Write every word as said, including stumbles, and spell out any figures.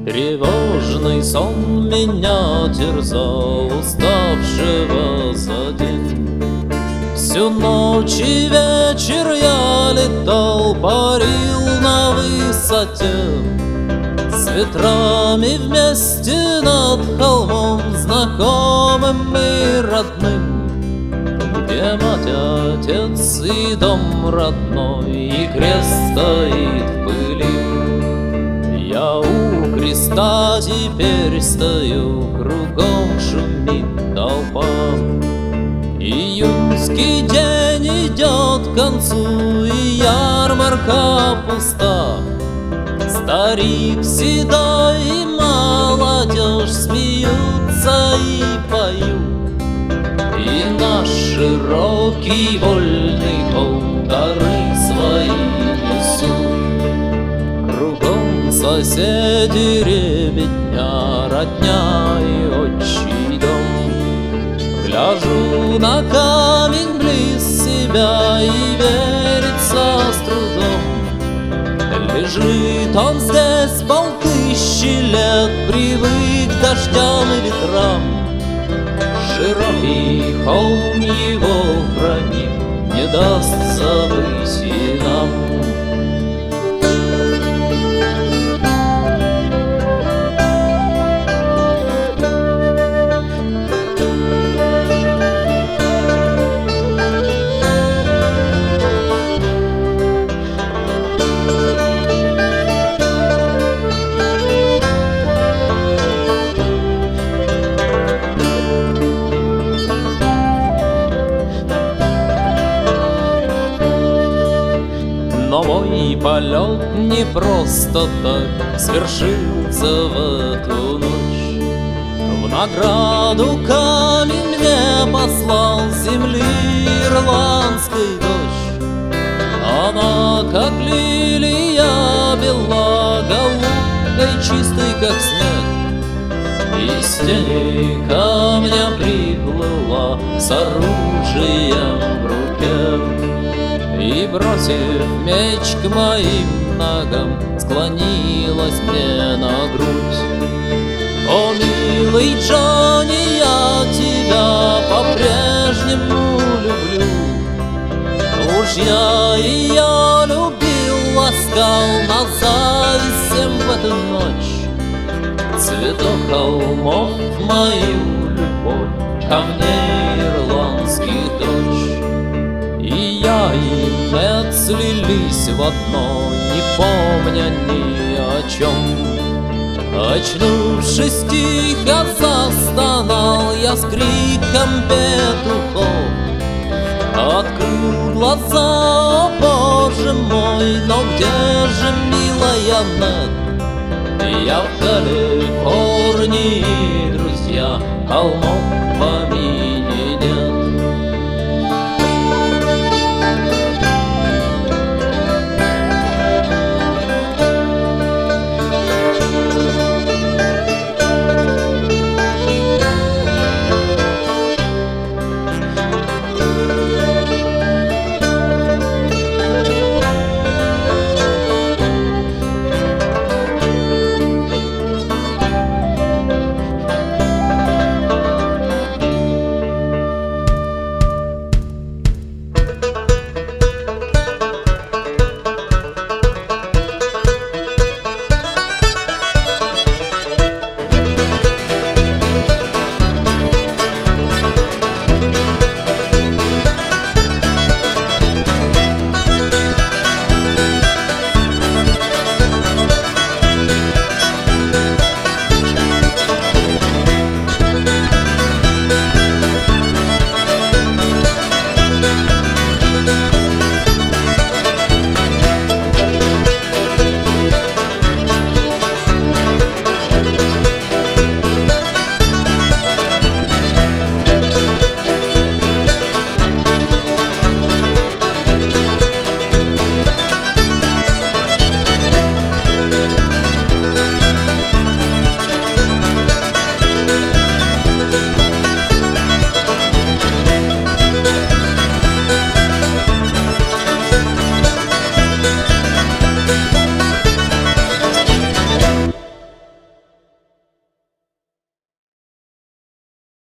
Тревожный сон меня терзал, уставшего за день. Всю ночь и вечер я летал, парил на высоте, с ветрами вместе над холмом, знакомым и родным, где мать, отец и дом родной, и крест стоит в пыли. Я у креста теперь стою, кругом шумит толпа. Июньский день идет к концу, и ярмарка пуста. Старик седой и молодежь смеются и поют, и наш широкий вольный пол дары свои несут. Кругом соседи, ребятня, родня и отчий дом. Гляжу на камень близ себя, и верится с трудом. Лежит он здесь полтыщи лет, привык к дождям и ветрам. Широкий холм его хранит, не даст забыть и нам. Но мой полет не просто так свершился в эту ночь. В награду камень мне послал с земли ирландской дождь. Она, как лилия, бела, голубкой чистой, как снег, из тени камня приплыла с оружием в руке. И, бросив меч к моим ногам, склонилась мне на грудь. О, милый Джонни, я тебя по-прежнему люблю. Уж я ее любил, ласкал на зависть всем в эту ночь. Цветок холмов мою любовь ко мне ирландских дочь. И я и Нед слились в одно, не помня ни о чем. Очнувшись тихо, застонал я с криком петухов. Открыл глаза, о Боже мой, но где же, милая Нед? Я в Калифорнии, друзья, холмов в помине нет.